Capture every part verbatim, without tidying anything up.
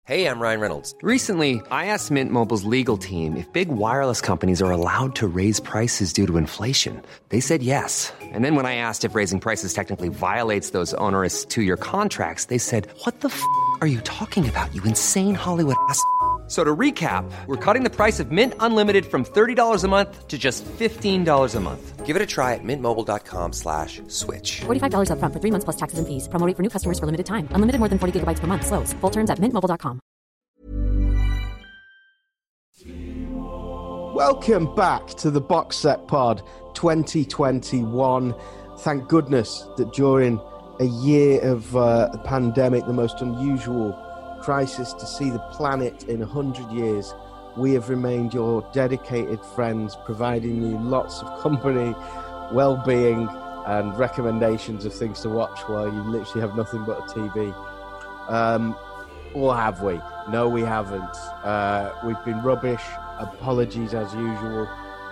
Hey, I'm Ryan Reynolds. Recently, I asked Mint Mobile's legal team if big wireless companies are allowed to raise prices due to inflation. They said yes. And then when I asked if raising prices technically violates those onerous two-year contracts, they said, what the f*** are you talking about, you insane Hollywood ass f- So to recap, we're cutting the price of Mint Unlimited from thirty dollars a month to just fifteen dollars a month. Give it a try at mintmobile.com slash switch. forty-five dollars up front for three months plus taxes and fees. Promo rate for new customers for limited time. Unlimited more than forty gigabytes per month. Slows full terms at mint mobile dot com. Welcome back to the Box Set Pod twenty twenty-one. Thank goodness that during a year of uh, the pandemic, the most unusual crisis to see the planet in one hundred years, we have remained your dedicated friends, providing you lots of company, well-being and recommendations of things to watch while you literally have nothing but a T V. Um, or have we? No, we haven't. Uh, we've been rubbish. Apologies as usual.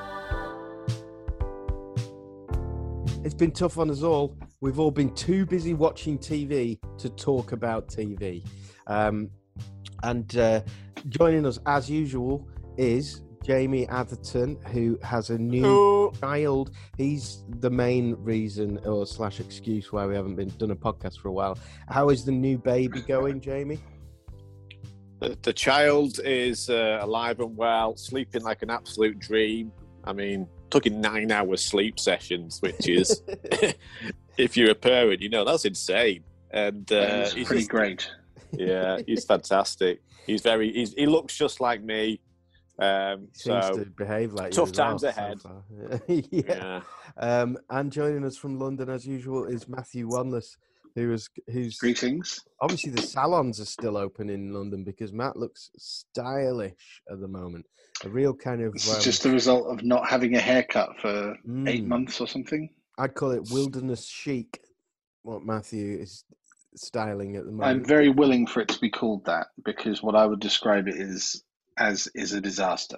It's been tough on us all. We've all been too busy watching T V to talk about T V. Um, and uh, joining us as usual is Jamie Atherton, who has a new oh. child. He's the main reason or slash excuse why we haven't been done a podcast for a while. How is the new baby going, Jamie? The, the child is uh, alive and well, sleeping like an absolute dream. I mean, took in nine hour sleep sessions, which is, if you're a parent, you know, that's insane. And uh, he's pretty just, great. Yeah, he's fantastic. He's very, he's, he looks just like me. Um, he seems so to behave like tough you times well, ahead. So yeah. yeah. Um, and joining us from London, as usual, is Matthew Wanless, who is who's greetings. Obviously, the salons are still open in London because Matt looks stylish at the moment. A real kind of. This um, is just the result of not having a haircut for mm, eight months or something. I'd call it wilderness chic. What Matthew is styling at the moment. I'm very willing for it to be called that because what I would describe it is as is a disaster.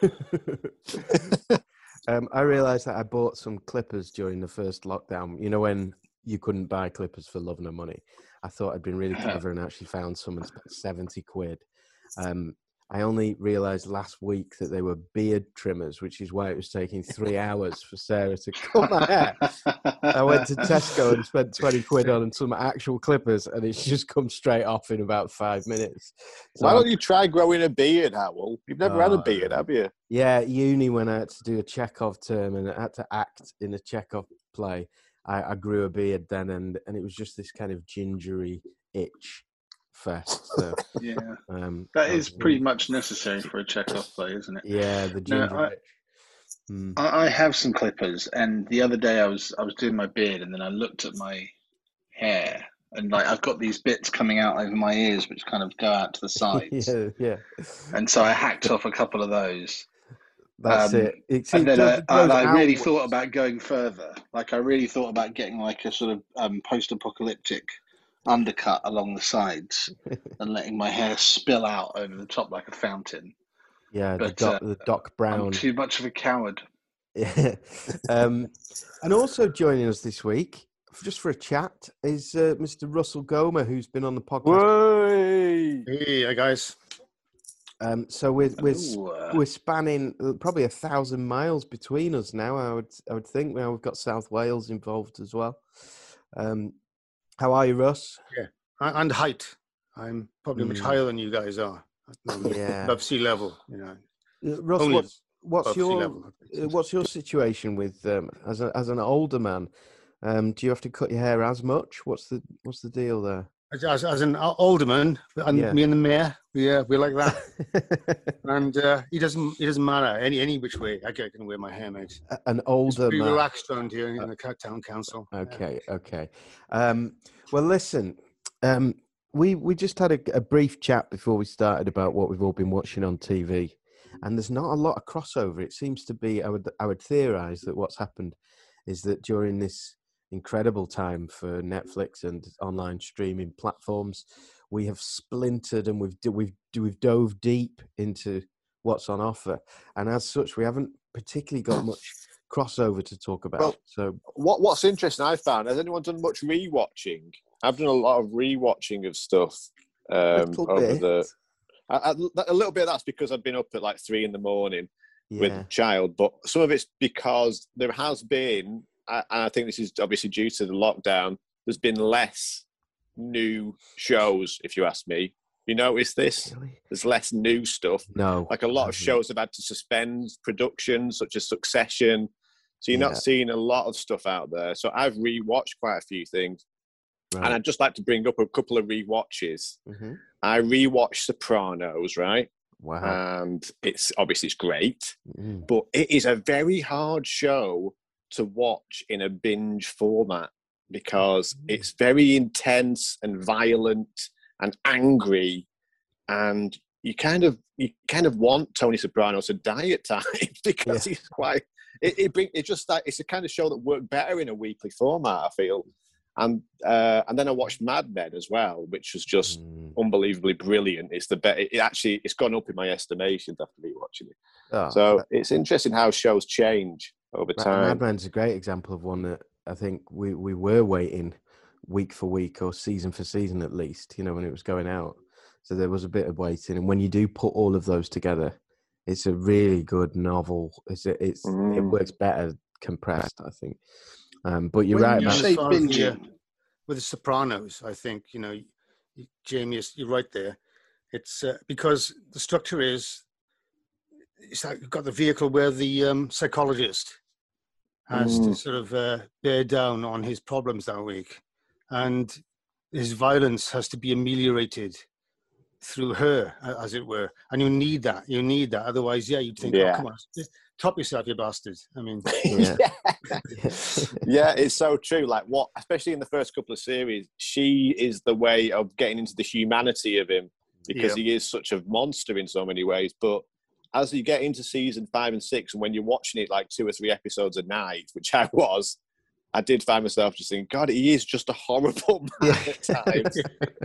um, I realised that I bought some clippers during the first lockdown. You know when you couldn't buy clippers for love nor money. I thought I'd been really clever and actually found some and spent seventy quid. Um, I only realised last week that they were beard trimmers, which is why it was taking three hours for Sarah to cut my hair. I went to Tesco and spent twenty quid on some actual clippers, and it's just come straight off in about five minutes. So why don't you try growing a beard, Howell? You've never uh, had a beard, have you? Yeah, at uni when I had to do a Chekhov term and I had to act in a Chekhov play, I, I grew a beard then, and, and it was just this kind of gingery itch fest. So, yeah, um, that is pretty much necessary for a Chekhov play, isn't it? Yeah, the ginger no, I, itch. Mm. I, I have some clippers, and the other day I was I was doing my beard, and then I looked at my hair, and like I've got these bits coming out over my ears, which kind of go out to the sides. yeah, yeah. And so I hacked off a couple of those. That's um, it. it and then I, I, I really thought about going further. Like I really thought about getting like a sort of um, post-apocalyptic undercut along the sides and letting my hair spill out over the top like a fountain. Yeah, but, the, doc, uh, the Doc Brown. I'm too much of a coward. Yeah. um, and also joining us this week, just for a chat, is uh, Mister Russell Gomer, who's been on the podcast. Hey, hey, hi guys. Um, so we're we're Ooh, uh, we're spanning probably a thousand miles between us now. I would I would think now we've got South Wales involved as well. Um, how are you, Russ? Yeah, and height. I'm probably mm. much higher than you guys are. Yeah, above sea level. You know, uh, Russ, Only what's what's your level, uh, what's your situation with um, as a, as an older man? Um, do you have to cut your hair as much? What's the what's the deal there? As, as an older man, and yeah. me and the mayor, yeah, we're like that. and uh, he doesn't, it doesn't matter any any which way. I can wear my hair, mate. An older man. man. Relaxed around here in the town council. Okay, yeah. okay. Um, well, listen, um, we we just had a, a brief chat before we started about what we've all been watching on T V, and there's not a lot of crossover. It seems to be. I would I would theorize that what's happened is that during this incredible time for Netflix and online streaming platforms, we have splintered and we've we've we've dove deep into what's on offer, and as such, we haven't particularly got much crossover to talk about. Well, so, what what's interesting, I found, has anyone done much rewatching? I've done a lot of rewatching of stuff um, over bit. the I, I, a little bit of that's because I've been up at like three in the morning Yeah. with a child, but some of it's because there has been, and I think this is obviously due to the lockdown, there's been less new shows, if you ask me. You notice this? Really? There's less new stuff. No. Like a lot of hasn't. shows have had to suspend production, such as Succession. So you're Yeah. not seeing a lot of stuff out there. So I've rewatched quite a few things. Right. And I'd just like to bring up a couple of rewatches. Mm-hmm. I rewatched Sopranos, right? Wow. And it's obviously it's great, Mm. but it is a very hard show to watch in a binge format because it's very intense and violent and angry, and you kind of you kind of want Tony Soprano to die at times because Yeah. he's quite. It it, bring, it just like it's a kind of show that worked better in a weekly format, I feel. And uh, and then I watched Mad Men as well, which was just Mm. unbelievably brilliant. It's the be- it actually it's gone up in my estimations after rewatching it. Oh, So it's interesting how shows change over Ma- time. Mad Men's a great example of one that I think we, we were waiting week for week or season for season at least, you know, when it was going out. So there was a bit of waiting. And when you do put all of those together, it's a really good novel. It's a, it's Mm. It works better compressed, I think. Um, but you're When right you about say As far as the, uh, binging, with the Sopranos, I think, you know, you- Jamie, is- you're right there. It's uh, because the structure is, it's like you've got the vehicle where the um, psychologist has to Mm. sort of uh, bear down on his problems that week. And his violence has to be ameliorated through her, a- as it were. And you need that. You need that. Otherwise, yeah, you'd think, Yeah. oh, come on, just top yourself, you bastard. I mean, Yeah. Yeah, it's so true. Like what, especially in the first couple of series, she is the way of getting into the humanity of him because Yeah. he is such a monster in so many ways. But as you get into season five and six, and when you're watching it like two or three episodes a night, which I was, I did find myself just thinking, God, he is just a horrible man at times.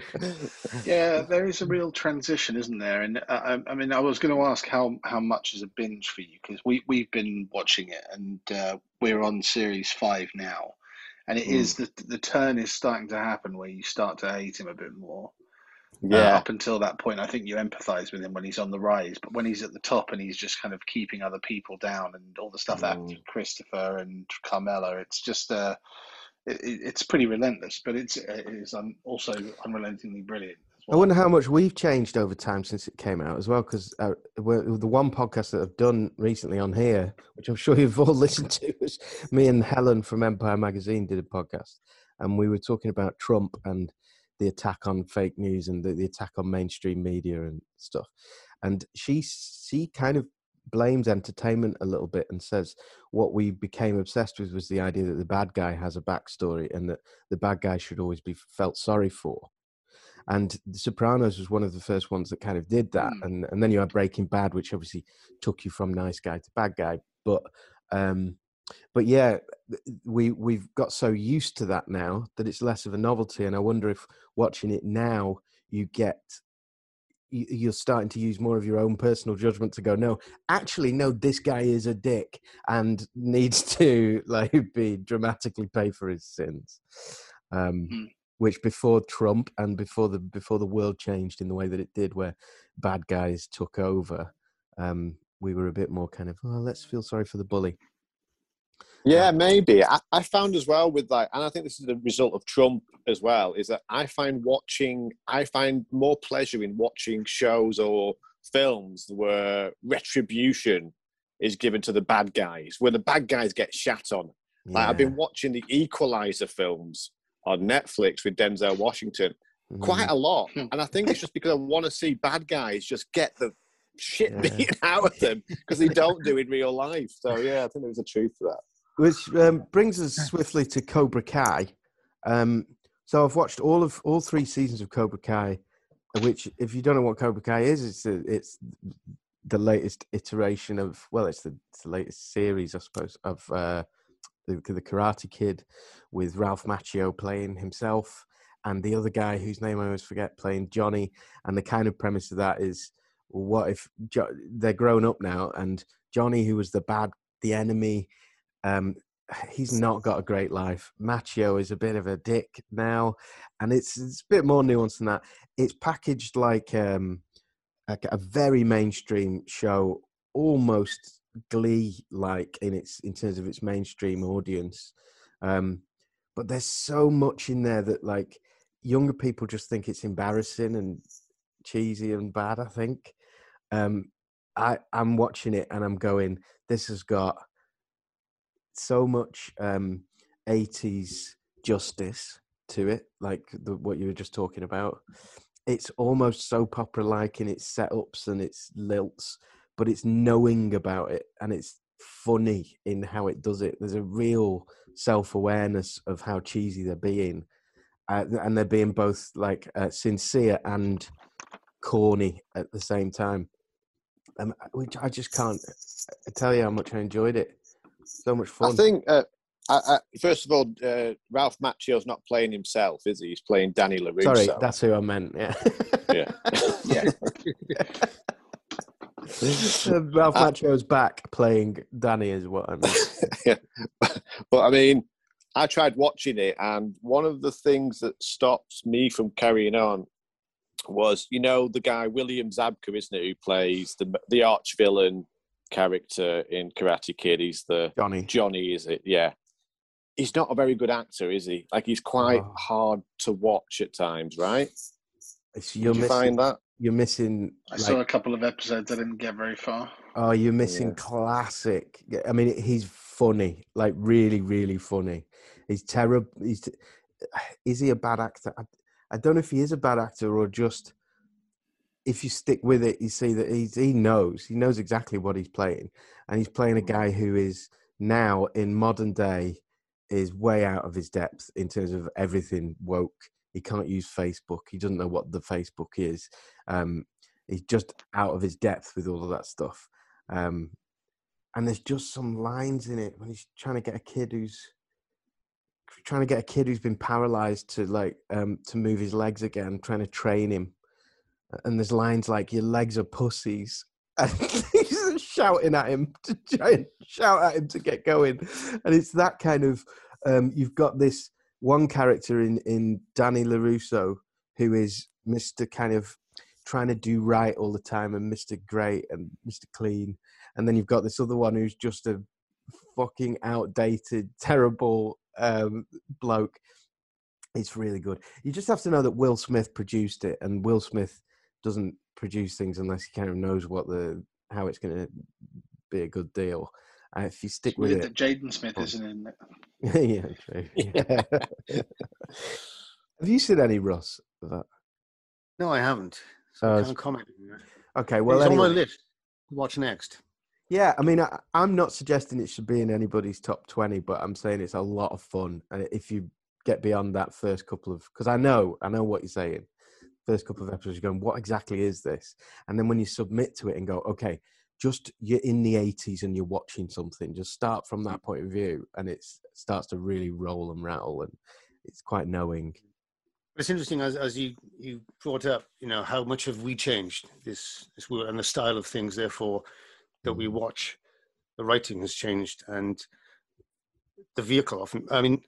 yeah, there is a real transition, isn't there? And uh, I, I mean, I was going to ask how how much is a binge for you, because we we've been watching it, and uh, we're on series five now, and it Mm. is the the turn is starting to happen where you start to hate him a bit more. Uh, Yeah. up until that point, I think you empathise with him when he's on the rise, but when he's at the top and he's just kind of keeping other people down, and all the stuff that happens Mm. with Christopher and Carmela, it's just uh, it, it- it's pretty relentless, but it's it is un, also unrelentingly brilliant as I well. wonder how much we've changed over time since it came out as well, because uh, we're- the one podcast that I've done recently on here, which I'm sure you've all listened to, is me and Helen from Empire Magazine did a podcast, and we were talking about Trump and the attack on fake news and the, the attack on mainstream media and stuff. And she she kind of blames entertainment a little bit and says what we became obsessed with was the idea that the bad guy has a backstory and that the bad guy should always be felt sorry for. And The Sopranos was one of the first ones that kind of did that. Mm. And and then you had Breaking Bad, which obviously took you from nice guy to bad guy. But um, but yeah, we we've got so used to that now that it's less of a novelty. And I wonder if watching it now, you get you, you're starting to use more of your own personal judgment to go, no, actually, no, this guy is a dick and needs to like be dramatically pay for his sins. Um, Mm. Which before Trump and before the before the world changed in the way that it did, where bad guys took over, um, we were a bit more kind of, oh, let's feel sorry for the bully. Yeah, maybe. I, I found as well with like, and I think this is the result of Trump as well, is that I find watching, I find more pleasure in watching shows or films where retribution is given to the bad guys, where the bad guys get shat on. Like I've been watching the Equalizer films on Netflix with Denzel Washington quite a lot. Hmm. And I think it's just because I want to see bad guys just get the shit Yeah. beaten out of them because they don't do in real life. So yeah, I think there's a truth to that. Which um, brings us swiftly to Cobra Kai. Um, so I've watched all of all three seasons of Cobra Kai, which, if you don't know what Cobra Kai is, it's a, it's the latest iteration of, well, it's the, it's the latest series, I suppose, of uh, the, the Karate Kid, with Ralph Macchio playing himself and the other guy whose name I always forget playing Johnny. And the kind of premise of that is, well, what if jo- they're grown up now, and Johnny, who was the bad, the enemy, um, he's not got a great life. Macchio is a bit of a dick now, and it's, it's a bit more nuanced than that. It's packaged like um, a, a very mainstream show, almost Glee-like in its in terms of its mainstream audience. Um, but there's so much in there that like younger people just think it's embarrassing and cheesy and bad. I think um, I I'm watching it and I'm going, this has got so much um, eighties justice to it, like the, what you were just talking about. It's almost soap opera-like in its setups and its lilts, but it's knowing about it and it's funny in how it does it. There's a real self-awareness of how cheesy they're being, uh, and they're being both like uh, sincere and corny at the same time. Um, which I just can't tell you how much I enjoyed it. So much fun. I think, uh, I, I, first of all, uh, Ralph Macchio's not playing himself, is he? He's playing Danny LaRusso. Sorry, that's who I meant. Yeah. Yeah. Yeah. Ralph Macchio's back playing Danny is what I mean. Yeah. But I mean, I tried watching it, and one of the things that stops me from carrying on was, you know, the guy William Zabka, isn't it, who plays the the arch villain character in Karate Kid. He's the Johnny. Johnny, is it? Yeah. He's not a very good actor, is he? Like, he's quite Oh. hard to watch at times, right? It's, you're Did you missing, find that? You're missing. I like, saw a couple of episodes. I didn't get very far. Oh, you're missing Yeah. classic. I mean, he's funny, like really, really funny. He's terrible. He's is he a bad actor? I, I don't know if he is a bad actor or just if you stick with it, you see that he's he knows he knows exactly what he's playing, and he's playing a guy who is now in modern day is way out of his depth in terms of everything woke. He can't use Facebook. He doesn't know what the Facebook is. Um, he's just out of his depth with all of that stuff. Um, and there's just some lines in it when he's trying to get a kid who's trying to get a kid who's been paralyzed to like um, to move his legs again, trying to train him. And there's lines like "Your legs are pussies," and he's shouting at him to try and shout at him to get going. And it's that kind of um, you've got this one character in in Danny LaRusso who is Mister kind of trying to do right all the time and Mister Great and Mister Clean, and then you've got this other one who's just a fucking outdated, terrible um, bloke. It's really good. You just have to know that Will Smith produced it, and Will Smith doesn't produce things unless he kind of knows what the how it's going to be a good deal. And if you stick It's with weird it, that Jaden Smith isn't in it. yeah, true. Yeah. Have you seen any Russ of that? No, I haven't. So Uh, I can't comment on that. Okay, well, It's anyway. on my list. Watch next. Yeah, I mean, I, I'm not suggesting it should be in anybody's top twenty, but I'm saying it's a lot of fun. And if you get beyond that first couple of, because I know, I know what you're saying. First couple of episodes, you're going, what exactly is this? And then when you submit to it and go, okay, just you're in the eighties and you're watching something, just start from that point of view, and it starts to really roll and rattle, and it's quite knowing. It's interesting as as you, you brought up, you know, how much have we changed this this world and the style of things, therefore, that we watch. The writing has changed and the vehicle often. I mean,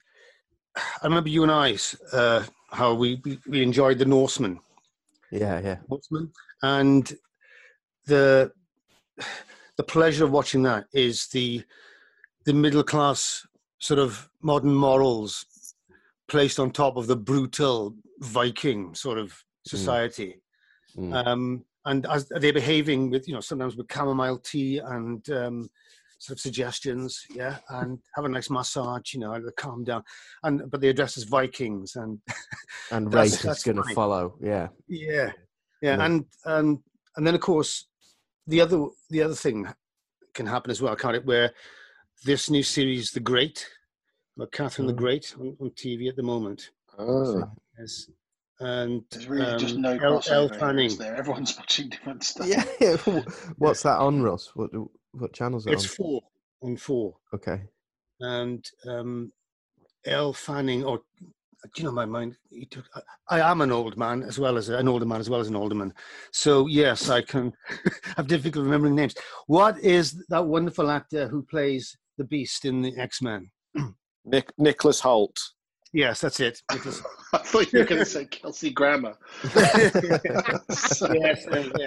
I remember you and I, uh, how we, we, we enjoyed The Norseman. Yeah, yeah. Norseman. And the the pleasure of watching that is the the middle class sort of modern morals placed on top of the brutal Viking sort of society. Mm. Um, and as they're behaving with, you know, sometimes with chamomile tea and um, sort of suggestions, yeah, and have a nice massage, you know, to calm down. And but they address as Vikings, and And that's- race is that's going to funny. follow. Yeah. yeah, yeah, Yeah. and and and then of course the other the other thing can happen as well, can't it? Where this new series, The Great, about Catherine the Mm. Great on, on T V at the moment, Oh. is, and There's really just um, no Elle, Elle crossover here, Fanning. is there? Everyone's watching different stuff. Yeah. What's that on, Russ? What what channel's it It's on? four on four, Okay. and um, Elle Fanning, or do you know my mind? he took- I, I am an old man as well as an older man as well as an older man. So yes, I can have difficulty remembering names. What is that wonderful actor who plays the Beast in the X-Men? Nick, Nicholas Holt. Yes, that's it. Nicholas- I thought you were going to say Kelsey Grammer. yes, uh, yeah.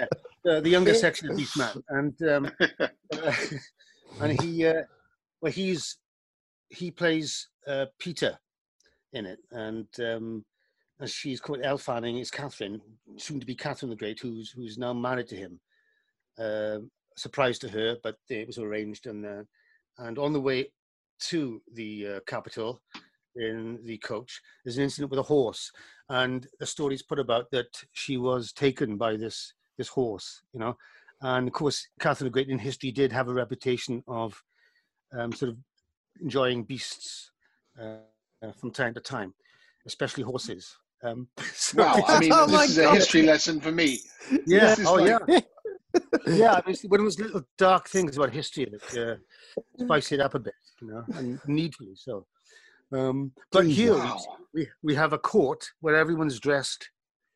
uh, the younger section of Beastman, and um, uh, and he, uh, well, he's he plays uh, Peter in it, and um, and she's called Elle Fanning. Is Catherine, soon to be Catherine the Great, who's who's now married to him. Uh, surprise to her, but it was arranged, and uh, and on the way to the uh, capital in the coach, there's an incident with a horse, and the story's put about that she was taken by this this horse, you know, and of course Catherine the Great in history did have a reputation of um, sort of enjoying beasts uh, uh, from time to time, especially horses. Um, so wow, I mean, Oh this my is God. a history lesson for me. yeah, This is oh like- yeah, yeah. I mean, one of those little dark things about history that uh, spice it up a bit, you know, and needfully so. Um, but Jesus. here Wow. we we have a court where everyone's dressed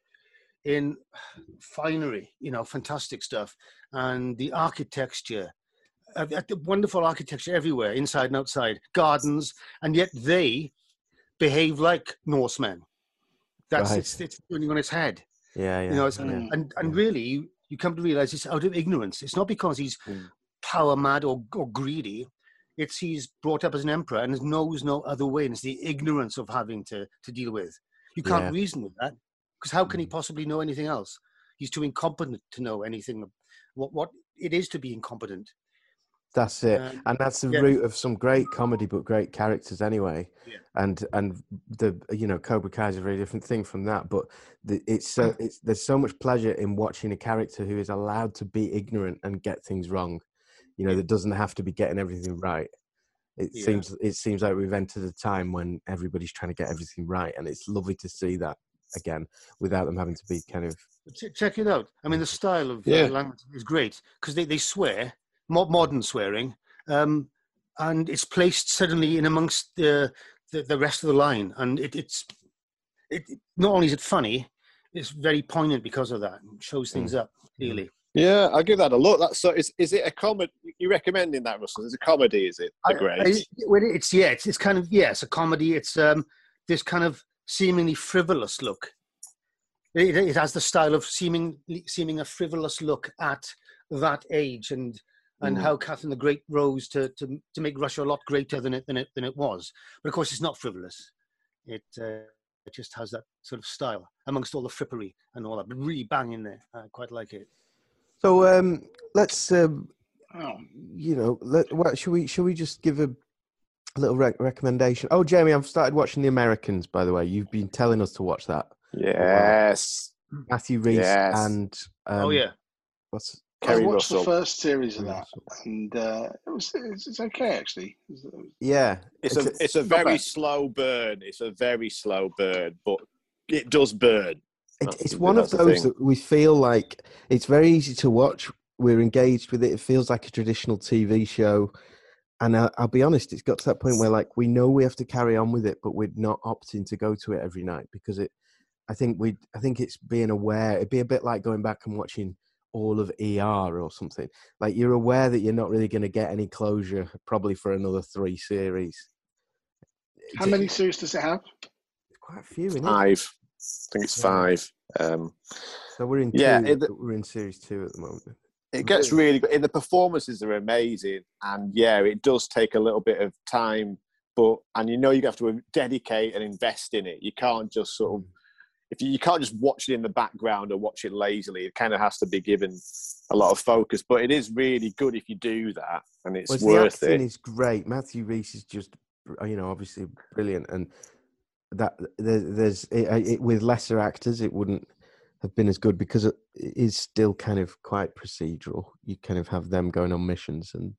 in finery, you know, fantastic stuff, and the architecture, uh, the wonderful architecture everywhere, inside and outside, gardens, and yet they behave like Norsemen. That's Right. it's it's turning on its head. Yeah, yeah. You know, it's, yeah. and and really, you, you come to realize it's out of ignorance. It's not because he's Mm. power mad or, or greedy. It's he's brought up as an emperor and knows no other way. And it's the ignorance of having to, to deal with. You can't Yeah. reason with that, because how can he possibly know anything else? He's too incompetent to know anything. What what it is to be incompetent. That's it, Um, and that's the yeah. root of some great comedy, but great characters anyway. Yeah. And and the you know Cobra Kai is a very different thing from that, but the, it's so it's there's so much pleasure in watching a character who is allowed to be ignorant and get things wrong. You know, that doesn't have to be getting everything right. It Yeah. seems it seems like we've entered a time when everybody's trying to get everything right, and it's lovely to see that again without them having to be kind of Ch- Check it out. I mean, the style of Yeah. uh, language is great because they, they swear, mo- modern swearing, um, and it's placed suddenly in amongst the the, the rest of the line, and it, it's it, it- not only is it funny, it's very poignant because of that. It shows things up clearly. Yeah, I'll give that a look. That's so. Is is it a comedy? You recommending that, Russell? Is it a comedy? Is it? The I- Great. I- well, it's yeah, it's, it's kind of yeah, it's a comedy. It's um, this kind of seemingly frivolous look. It, it has the style of seeming seeming a frivolous look at that age and and Mm. how Catherine the Great rose to, to to make Russia a lot greater than it than it than it was. But of course, it's not frivolous. It uh, it just has that sort of style amongst all the frippery and all that. But really bang in there. I quite like it. so. Um, let's um, Oh. you know, let, what should we should we just give a, a little rec- recommendation? Oh, Jamie, I've started watching The Americans. By the way, you've been telling us to watch that. Yes. Matthew Reese Yes. and um, oh yeah, what's Kerry I watched Russell. the first series of Kerry that, Russell. and uh, it was it's, it's okay actually. It was- it was- yeah, It's a it's a not very bad. slow burn. It's a very slow burn, but it does burn. It, That's it's the- one of that's the those thing. that we feel like it's very easy to watch. We're engaged with it. It feels like a traditional T V show. And I, I'll be honest, it's got to that point where like we know we have to carry on with it, but we're not opting to go to it every night because it. I think we. I think it's being aware. It'd be a bit like going back and watching all of E R or something. Like you're aware that you're not really going to get any closure probably for another three series. How many series does it have? Quite a few, isn't it? Five. I think it's Yeah. five. Um, So we're in Yeah, two. it- we're in series two at the moment. it gets really good. And the performances are amazing, and yeah, it does take a little bit of time, but and you know you have to dedicate and invest in it. You can't just sort of if you, you can't just watch it in the background or watch it lazily. It kind of has to be given a lot of focus. But it is really good if you do that, and it's Well, the worth acting it. is great. Matthew Reese is just, you know, obviously brilliant, and that there, there's it, it, with lesser actors, it wouldn't have been as good because it is still kind of quite procedural. You kind of have them going on missions, and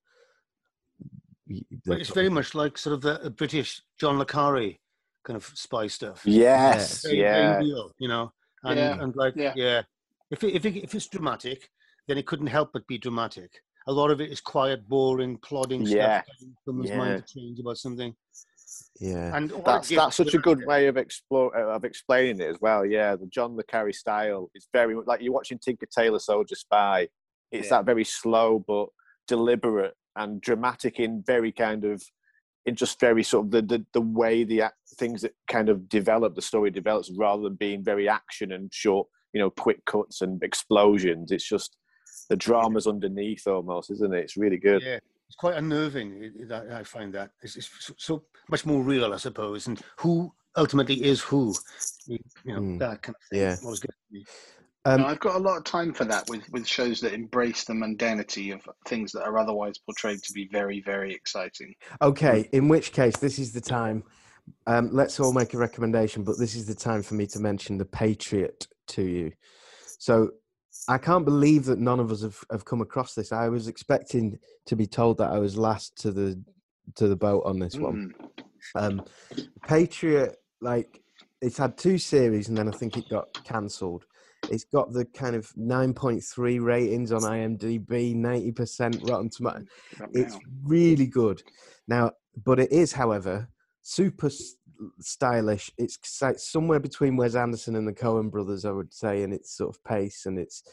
you- but they're it's sort very of- much like sort of the, the British John le Carre kind of spy stuff. Yes, Very, yeah. very real, you know, and Yeah, and like yeah. yeah, if it, if it, if it's dramatic, then it couldn't help but be dramatic. A lot of it is quiet, boring, plodding Yeah, stuff. getting Someone's yeah. mind to change about something, yeah. and all That's it gives that's such a is- good way of explore uh, of explaining it as well. Yeah, the John le Carre style is very much like you're watching Tinker Tailor Soldier Spy. It's Yeah. that very slow but deliberate and dramatic in very kind of in just very sort of the the, the way the act, things that kind of develop the story develops rather than being very action and short, you know, quick cuts and explosions. It's just the drama's underneath almost, isn't it? It's really good. Yeah, it's quite unnerving. It, it, I I find that it's, it's so- so much more real, I suppose. And who ultimately is who? You, you know, Mm. that kind of thing. Yeah. Was good for me. Um, No, I've got a lot of time for that with, with shows that embrace the mundanity of things that are otherwise portrayed to be very, very exciting. Okay, in which case, this is the time. Um, let's all make a recommendation, but this is the time for me to mention The Patriot to you. So I can't believe that none of us have, have come across this. I was expecting to be told that I was last to the to the boat on this one. Mm. Um, Patriot, like, it's had two series, and then I think it got cancelled. It's got the kind of nine point three ratings on IMDb, ninety percent Rotten Tomatoes. It's really good. Now, but it is, however, super s- stylish. It's like somewhere between Wes Anderson and the Coen brothers, I would say, in its sort of pace, and it's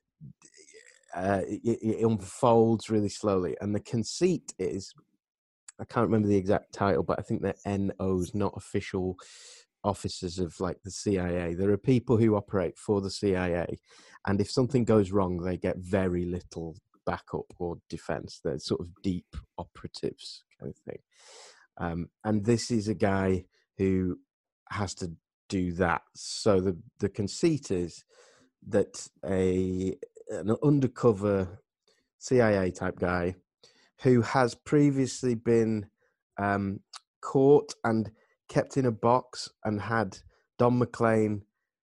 uh, it, it unfolds really slowly. And the conceit is, I can't remember the exact title, but I think they're N Os, not official officers of like the C I A. There are people who operate for the C I A, and if something goes wrong, they get very little backup or defense. They're sort of deep operatives kind of thing. Um, and this is a guy who has to do that. So the, the conceit is that a an undercover C I A type guy who has previously been um, caught and kept in a box and had Don McLean,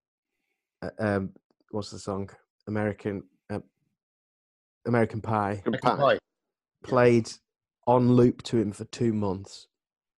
uh, um, what's the song? American uh, American Pie, Pie. played on loop to him for two months.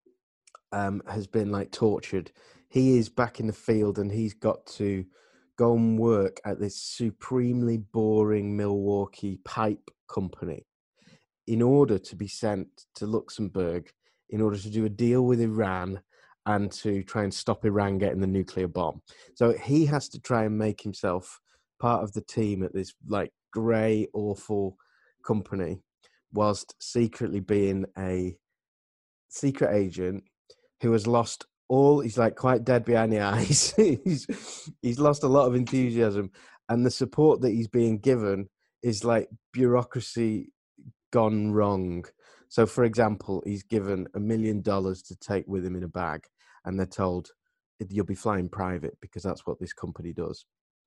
Um, has been like tortured. He is back in the field, and he's got to go and work at this supremely boring Milwaukee pipe company in order to be sent to Luxembourg in order to do a deal with Iran and to try and stop Iran getting the nuclear bomb. So he has to try and make himself part of the team at this like grey, awful company, whilst secretly being a secret agent who has lost all, he's like quite dead behind the eyes. he's, he's lost a lot of enthusiasm, and the support that he's being given is like bureaucracy gone wrong. So, for example, he's given a million dollars to take with him in a bag, and they're told you'll be flying private because that's what this company does.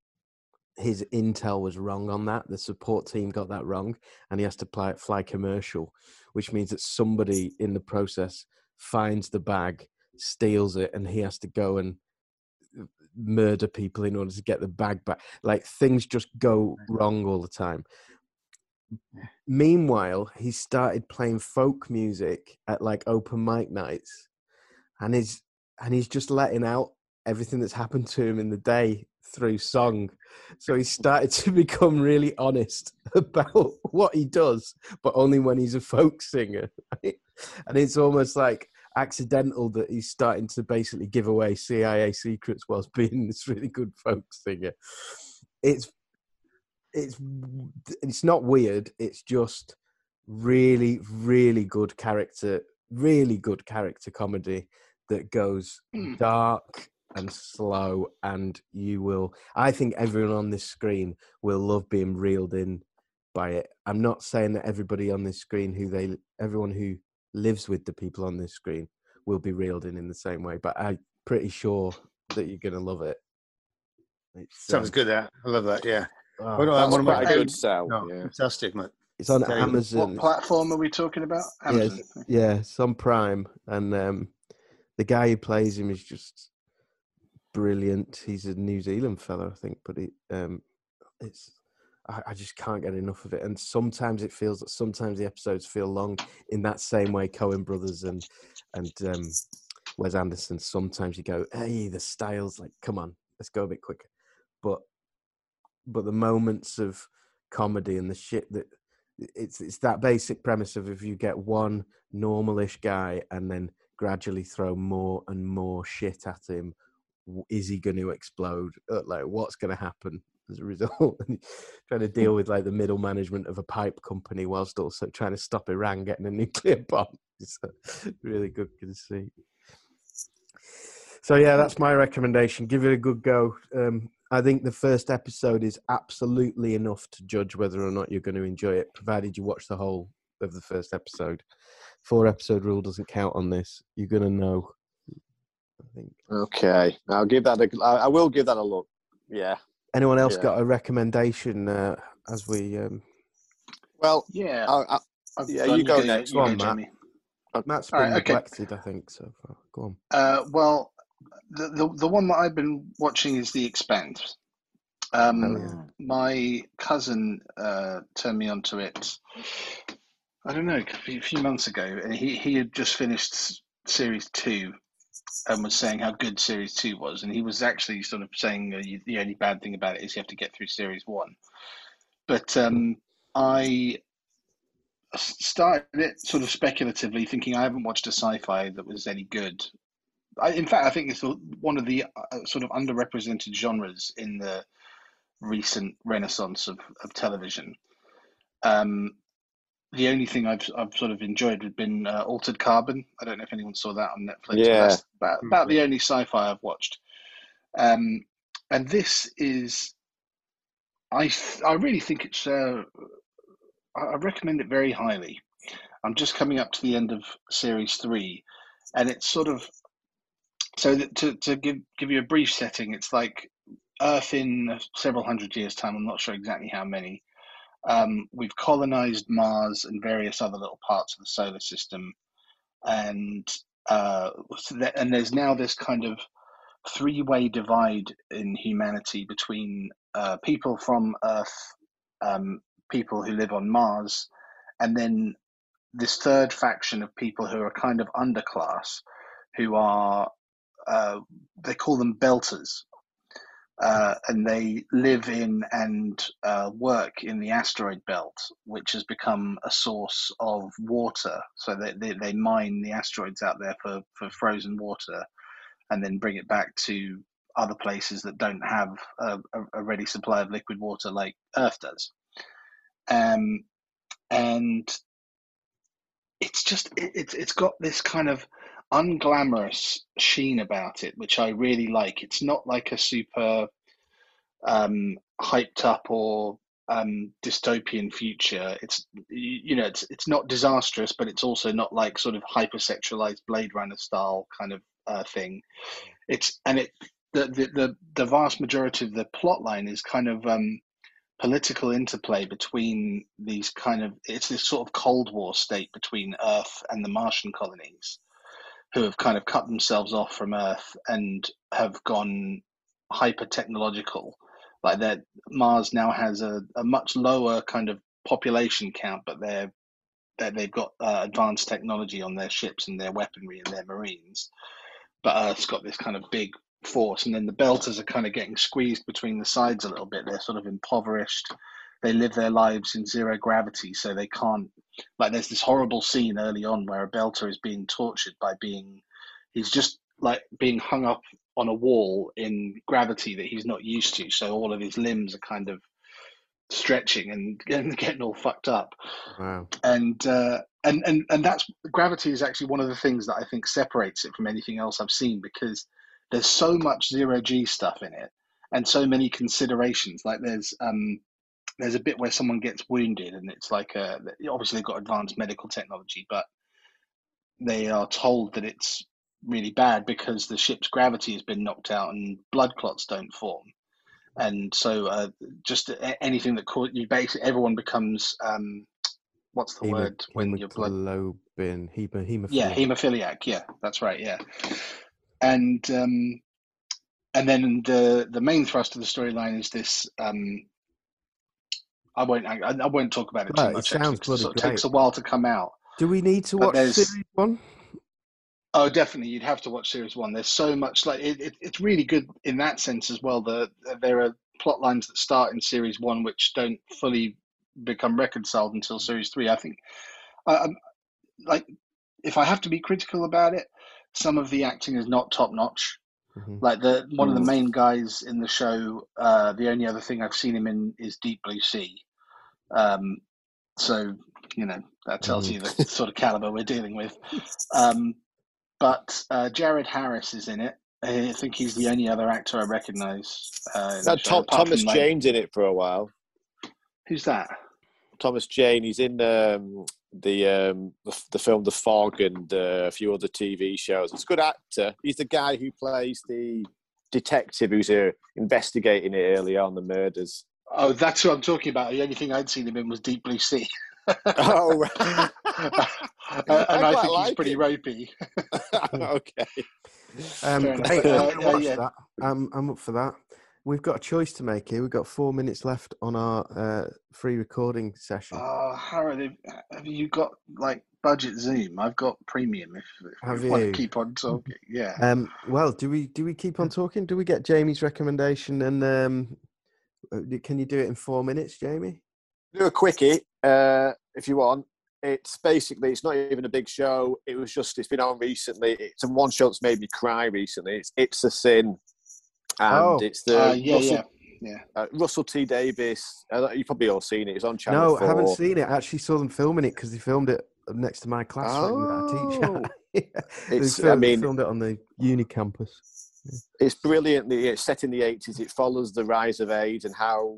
His intel was wrong on that. The support team got that wrong, and he has to fly, fly commercial, which means that somebody in the process finds the bag, steals it, and he has to go and murder people in order to get the bag back. Like, things just go wrong all the time. Meanwhile, he started playing folk music at like open mic nights, and he's and he's just letting out everything that's happened to him in the day through song. So he started to become really honest about what he does, but only when he's a folk singer. Right? And it's almost like accidental that he's starting to basically give away C I A secrets whilst being this really good folk singer. It's it's it's not weird. It's just really, really good character, really good character comedy that goes dark and slow, and you will, I think everyone on this screen will love being reeled in by it. I'm not saying that everybody on this screen who they, everyone who lives with the people on this screen will be reeled in in the same way, but I'm pretty sure that you're going to love it. It's, Sounds um, good. That I love that. Yeah. oh, What do I- That's what am I- quite a good sell. No, Yeah. fantastic, mate. it's on Okay. Amazon. What platform are we talking about? Yeah, Amazon. it's, yeah, it's on Prime, and um, the guy who plays him is just brilliant. He's a New Zealand fella, I think, but it, um, it's I, I just can't get enough of it. And sometimes it feels that sometimes the episodes feel long in that same way Coen Brothers and and um, Wes Anderson. Sometimes you go, hey, the style's like, come on, let's go a bit quicker. But but the moments of comedy and the shit that it's it's that basic premise of if you get one normalish guy and then gradually throw more and more shit at him, is he going to explode? Like, what's going to happen as a result? Trying to deal with like the middle management of a pipe company whilst also trying to stop Iran getting a nuclear bomb. It's really good conceit. So yeah, that's my recommendation. Give it a good go. Um, I think the first episode is absolutely enough to judge whether or not you're going to enjoy it, provided you watch the whole of the first episode. Four episode rule doesn't count on this. You're going to know. I think. Okay, I'll give that. A, I I will give that a look. Yeah. Anyone else Yeah. got a recommendation uh, as we? Um... Well, Yeah. I, I, I've yeah, done- you go yeah, next. You Go go, on, Matt. Jamie. Matt's All been right, okay. neglected, I think, so far. Go on. Uh, well, the, the the one that I've been watching is The Expanse. Um, Oh, yeah. My cousin uh, turned me onto it. I don't know, a few, a few months ago, and he, he had just finished series two and was saying how good series two was, and he was actually sort of saying uh, you, the only bad thing about it is you have to get through series one. But um, I started it sort of speculatively, thinking I haven't watched a sci-fi that was any good. I, in fact, I think it's one of the uh, sort of underrepresented genres in the recent renaissance of, of television. Um, the only thing I've I've sort of enjoyed has been uh, Altered Carbon. I don't know if anyone saw that on Netflix. Yeah. But that's about, about the only sci-fi I've watched. Um, and this is, I th- I really think it's. Uh, I recommend it very highly. I'm just coming up to the end of series three, and it's sort of so that to to give give you a brief setting. It's like Earth in several hundred years' time. I'm not sure exactly how many. Um, we've colonized Mars and various other little parts of the solar system, and uh, so that, and there's now this kind of three-way divide in humanity between uh, people from Earth, um, people who live on Mars, and then this third faction of people who are kind of underclass, who are uh, they call them belters. Uh, and they live in and uh, work in the asteroid belt, which has become a source of water. So they, they, they mine the asteroids out there for, for frozen water and then bring it back to other places that don't have a, a ready supply of liquid water like Earth does. Um, and it's just, it, it's it's got this kind of unglamorous sheen about it, which I really like. It's not like a super um, hyped up or um, dystopian future. It's you know it's it's not disastrous, but it's also not like sort of hypersexualized Blade Runner style kind of uh, thing. It's and it the, the the the vast majority of the plot line is kind of um, political interplay between these kind of it's this sort of Cold War state between Earth and the Martian colonies, who have kind of cut themselves off from Earth and have gone hyper technological. Like that, Mars now has a, a much lower kind of population count, but they're, they're they've got uh, advanced technology on their ships and their weaponry and their marines. But Earth's got this kind of big force, and then the Belters are kind of getting squeezed between the sides a little bit. They're sort of impoverished. They live their lives in zero gravity, so they can't. Like, there's this horrible scene early on where a Belter is being tortured by being. He's just like being hung up on a wall in gravity that he's not used to. So all of his limbs are kind of stretching and getting, getting all fucked up. Wow. And, uh, and, and, and that's gravity is actually one of the things that I think separates it from anything else I've seen, because there's so much zero G stuff in it and so many considerations. Like there's, um, there's a bit where someone gets wounded and it's like, a, obviously they've got advanced medical technology, but they are told that it's really bad because the ship's gravity has been knocked out and blood clots don't form. And so uh, just anything that causes you, basically everyone becomes, um, what's the Hemo- word when your blood... Hemoglobin, hemo- hemophiliac. Yeah, hemophiliac, yeah, that's right, yeah. And um, and then the, the main thrust of the storyline is this, um, I won't I, I won't talk about it too Right, it much, sounds actually, 'cause it bloody sort of great. takes a while to come out. Do we need to But watch there's- series one? Oh, definitely. You'd have to watch series one. There's so much like it, it, it's really good in that sense as well. The there are plot lines that start in series one which don't fully become reconciled until series three. I think, I, I'm like, if I have to be critical about it, some of the acting is not top notch. Mm-hmm. Like the one of the main guys in the show, uh, the only other thing I've seen him in is Deep Blue Sea. Um, so you know that tells Mhm. you the sort of caliber we're dealing with. Um, But uh, Jared Harris is in it, I think he's the only other actor I recognise. Uh, in the Had show, Tom, apart Thomas from, like, Jane's in it for a while. Who's that? Thomas Jane. He's in um, the, um, the the film The Fog and uh, a few other T V shows. He's a good actor. He's the guy who plays the detective who's uh, investigating it early on, the murders. Oh, that's who I'm talking about. The only thing I'd seen him in was Deep Blue Sea. Oh, right. uh, and I, I think like he's pretty it. ropey. Okay. Um, Fair enough. hey, Uh, I'm, gonna uh, watch yeah. that. I'm, I'm up for that. We've got a choice to make here. We've got four minutes left on our uh, free recording session. Oh, Harold, have you got like budget Zoom? I've got premium. If, if Have you want to you? keep on talking, yeah. Um, well, do we do we keep on talking? Do we get Jamie's recommendation? And um, can you do it in four minutes, Jamie? Do a quickie uh, if you want. It's basically, it's not even a big show. It was just, it's been on recently. It's one show that's made me cry recently. It's It's a Sin. And Oh. it's the Uh, yeah, Russell, yeah, yeah. Uh, Russell T Davis. Uh, you've probably all seen it. It's on Channel No, four. I haven't seen it. I actually saw them filming it because they filmed it next to my classroom that I teach. Oh. Yeah. It's- they filmed, I mean- they filmed it on the uni campus. It's brilliantly, it's set in the eighties. It follows the rise of AIDS and how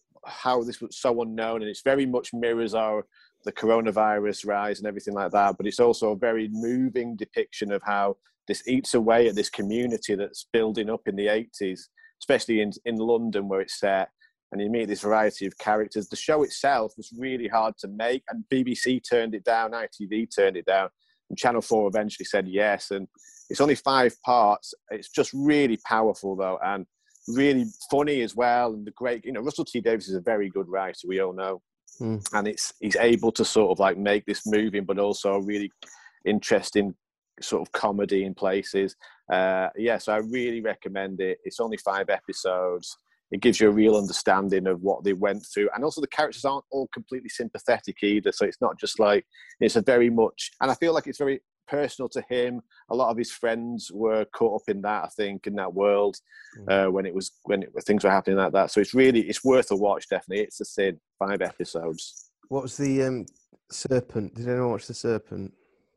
how this was so unknown, and it's very much mirrors our the coronavirus rise and everything like that. But it's also a very moving depiction of how this eats away at this community that's building up in the eighties, especially in in London where it's set. And you meet this variety of characters. The show itself was really hard to make, and B B C turned it down, I T V turned it down, and Channel four eventually said yes. And it's only five parts. It's just really powerful, though, and really funny as well. And the great, you know, Russell T Davies is a very good writer, we all know. Mm. And it's he's able to sort of like make this moving, but also really interesting sort of comedy in places. Uh, yeah, so I really recommend it. It's only five episodes. It gives you a real understanding of what they went through. And also the characters aren't all completely sympathetic either. So it's not just like, it's a very much, and I feel like it's very personal to him. A lot of his friends were caught up in that, I think, in that world uh, when it was, when, it, when things were happening like that. So it's really, it's worth a watch, definitely. It's a Sin, five episodes. What was the um, Serpent? Did anyone watch The Serpent?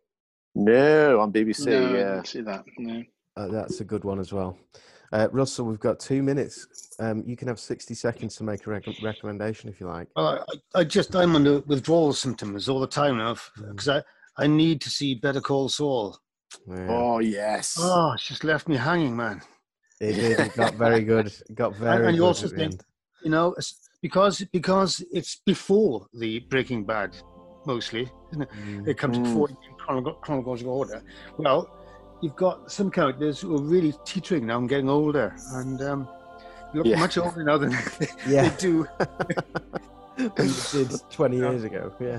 No, on B B C, No, I yeah. didn't see that. No. Uh, that's a good one as well. Uh, Russell, we've got two minutes. Um, you can have sixty seconds to make a rec- recommendation if you like. Well, I, I just, I'm under withdrawal symptoms all the time now because I, I need to see Better Call Saul. Yeah. Oh, yes. Oh, it's just left me hanging, man. It did. It got very good. It got very And, and you good also at the think, end. you know, it's because because it's before the Breaking Bad, mostly, isn't it? Mm. It comes Mm. before in chrono- chronological order. Well, you've got some characters who are really teetering now and getting older, and um, look Yeah. much older now than they, Yeah. they do. Than you did twenty years ago. Yeah.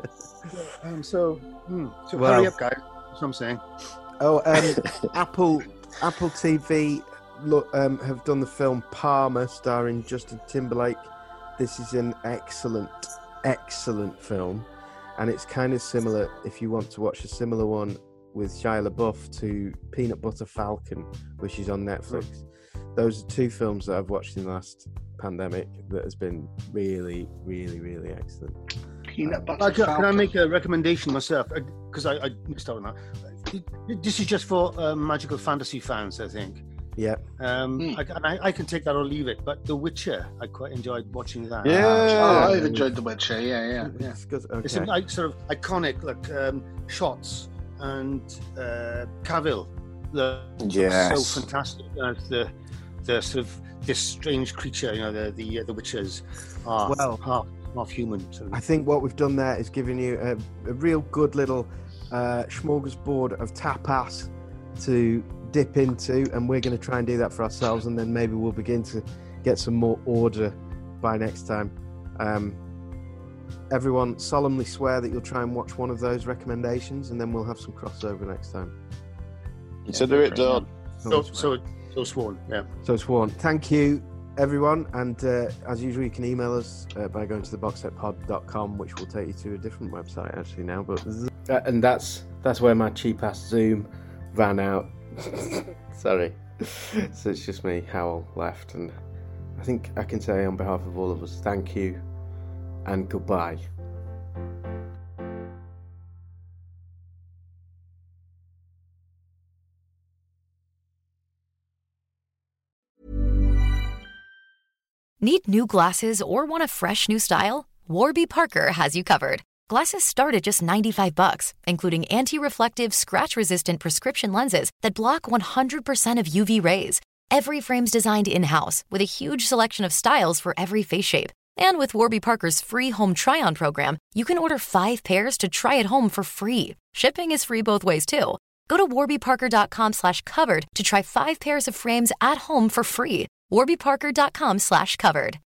Um, so, hmm, so Well- hurry up, guys. That's what I'm saying. Oh, um, Apple Apple T V look um, have done the film Palmer, starring Justin Timberlake. This is an excellent, excellent film, and it's kind of similar. If you want to watch a similar one with Shia LaBeouf to Peanut Butter Falcon, which is on Netflix. Those are two films that I've watched in the last pandemic that has been really, really, really excellent. Peanut butter Uh, can, can I Falcon. make a recommendation myself? Because I, I missed out on that. This is just for uh, magical fantasy fans, I think. Yeah. Um, Hmm. I, and I, I can take that or leave it. But The Witcher, I quite enjoyed watching that. Yeah. Oh, I've enjoyed The Witcher. Yeah, yeah, yeah. It's good. It's Okay. some like, sort of iconic like um, shots and uh, Cavill, the Yes. so fantastic as the the sort of this strange creature, you know, the the uh, the Witchers are Well- half half human. Sort of. I think what we've done there is giving you a, a real good little uh, smorgasbord of tapas to dip into, and we're going to try and do that for ourselves, and then maybe we'll begin to get some more order by next time. Um, everyone solemnly swear that you'll try and watch one of those recommendations, and then we'll have some crossover next time. Consider it done. so so so sworn. Yeah. So sworn. Thank you, everyone. And uh, as usual, you can email us uh, by going to the box set pod dot com, which will take you to a different website actually now. But uh, and that's that's where my cheap ass Zoom ran out. Sorry. So it's just me, Howell, left, and I think I can say on behalf of all of us, thank you and goodbye. Need new glasses or want a fresh new style? Warby Parker has you covered. Glasses start at just ninety-five bucks, including anti-reflective, scratch-resistant prescription lenses that block one hundred percent of U V rays. Every frame's designed in-house with a huge selection of styles for every face shape. And with Warby Parker's free home try-on program, you can order five pairs to try at home for free. Shipping is free both ways, too. Go to warbyparker.com slash covered to try five pairs of frames at home for free. warbyparker.com slash covered.